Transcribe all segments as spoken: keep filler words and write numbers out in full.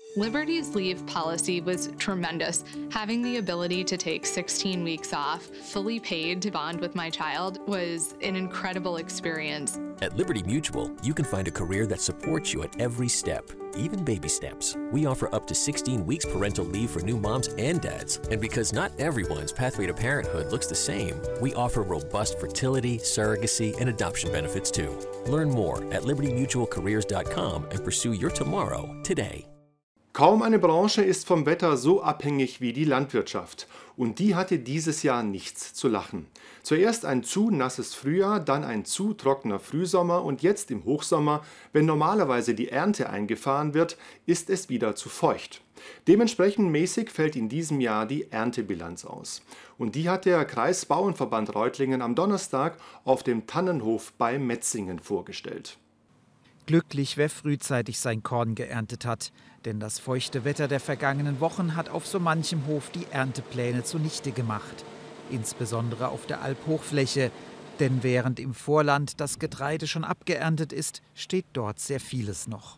Liberty's leave policy was tremendous. Having the ability to take sixteen weeks off, fully paid to bond with my child, was an incredible experience. At Liberty Mutual, you can find a career that supports you at every step, even baby steps. We offer up to sixteen weeks parental leave for new moms and dads. And because not everyone's pathway to parenthood looks the same, we offer robust fertility, surrogacy, and adoption benefits too. Learn more at liberty mutual careers dot com and pursue your tomorrow today. Kaum eine Branche ist vom Wetter so abhängig wie die Landwirtschaft. Und die hatte dieses Jahr nichts zu lachen. Zuerst ein zu nasses Frühjahr, dann ein zu trockener Frühsommer und jetzt im Hochsommer, wenn normalerweise die Ernte eingefahren wird, ist es wieder zu feucht. Dementsprechend mäßig fällt in diesem Jahr die Erntebilanz aus. Und die hat der Kreisbauernverband Reutlingen am Donnerstag auf dem Tannenhof bei Metzingen vorgestellt. Glücklich, wer frühzeitig sein Korn geerntet hat. Denn das feuchte Wetter der vergangenen Wochen hat auf so manchem Hof die Erntepläne zunichte gemacht. Insbesondere auf der Alphochfläche. Denn während im Vorland das Getreide schon abgeerntet ist, steht dort sehr vieles noch.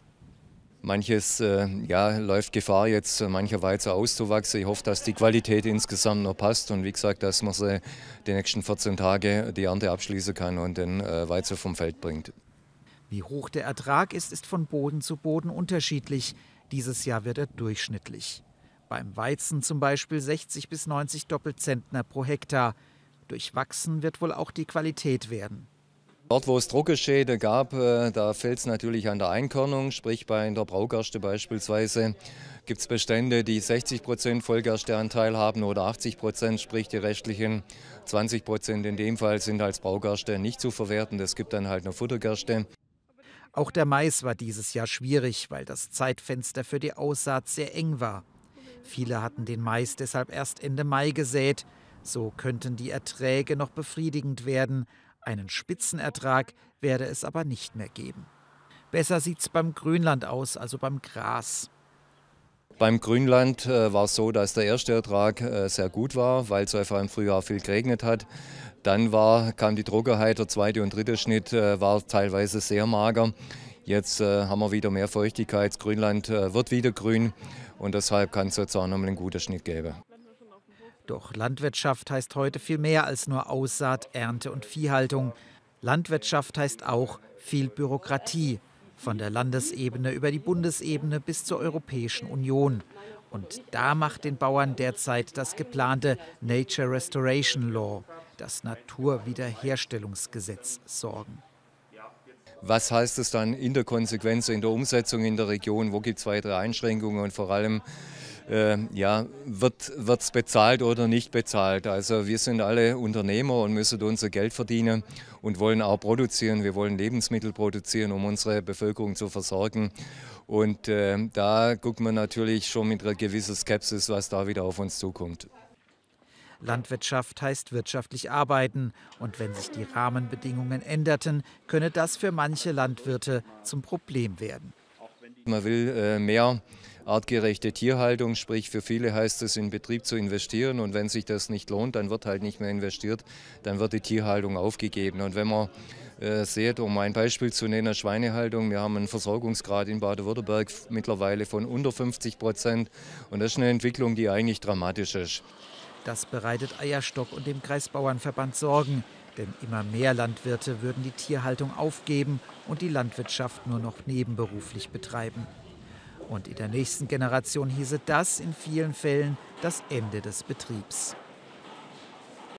Manches äh, ja, läuft Gefahr, jetzt äh, mancher Weizen auszuwachsen. Ich hoffe, dass die Qualität insgesamt noch passt und wie gesagt, dass man sie die nächsten vierzehn Tage die Ernte abschließen kann und den äh, Weizen vom Feld bringt. Wie hoch der Ertrag ist, ist von Boden zu Boden unterschiedlich. Dieses Jahr wird er durchschnittlich. Beim Weizen zum Beispiel sechzig bis neunzig Doppelzentner pro Hektar. Durchwachsen wird wohl auch die Qualität werden. Dort, wo es Trockenschäden gab, da fehlt es natürlich an der Einkörnung. Sprich bei der Braugerste beispielsweise gibt es Bestände, die sechzig Prozent Vollgersteanteil haben oder achtzig Prozent, sprich die restlichen zwanzig Prozent in dem Fall sind als Braugerste nicht zu verwerten. Es gibt dann halt noch Futtergerste. Auch der Mais war dieses Jahr schwierig, weil das Zeitfenster für die Aussaat sehr eng war. Viele hatten den Mais deshalb erst Ende Mai gesät. So könnten die Erträge noch befriedigend werden. Einen Spitzenertrag werde es aber nicht mehr geben. Besser sieht's beim Grünland aus, also beim Gras. Beim Grünland äh, war es so, dass der erste Ertrag äh, sehr gut war, weil es einfach im Frühjahr viel geregnet hat. Dann war, kam die Trockenheit, der zweite und dritte Schnitt äh, war teilweise sehr mager. Jetzt äh, haben wir wieder mehr Feuchtigkeit, das Grünland äh, wird wieder grün und deshalb kann es jetzt auch noch mal einen guten Schnitt geben. Doch Landwirtschaft heißt heute viel mehr als nur Aussaat, Ernte und Viehhaltung. Landwirtschaft heißt auch viel Bürokratie, von der Landesebene über die Bundesebene bis zur Europäischen Union. Und da macht den Bauern derzeit das geplante Nature Restoration Law, das Naturwiederherstellungsgesetz, Sorgen. Was heißt es dann in der Konsequenz, in der Umsetzung in der Region? Wo gibt es weitere Einschränkungen und vor allem, äh, ja, wird es bezahlt oder nicht bezahlt? Also wir sind alle Unternehmer und müssen unser Geld verdienen und wollen auch produzieren. Wir wollen Lebensmittel produzieren, um unsere Bevölkerung zu versorgen. Und äh, da guckt man natürlich schon mit einer gewissen Skepsis, was da wieder auf uns zukommt. Landwirtschaft heißt wirtschaftlich arbeiten. Und wenn sich die Rahmenbedingungen änderten, könne das für manche Landwirte zum Problem werden. Man will äh, mehr artgerechte Tierhaltung, sprich für viele heißt es, in Betrieb zu investieren. Und wenn sich das nicht lohnt, dann wird halt nicht mehr investiert, dann wird die Tierhaltung aufgegeben. Und wenn man äh, sieht, um ein Beispiel zu nennen, Schweinehaltung, wir haben einen Versorgungsgrad in Baden-Württemberg mittlerweile von unter fünfzig Prozent. Und das ist eine Entwicklung, die eigentlich dramatisch ist. Das bereitet Eierstock und dem Kreisbauernverband Sorgen. Denn immer mehr Landwirte würden die Tierhaltung aufgeben und die Landwirtschaft nur noch nebenberuflich betreiben. Und in der nächsten Generation hieße das in vielen Fällen das Ende des Betriebs.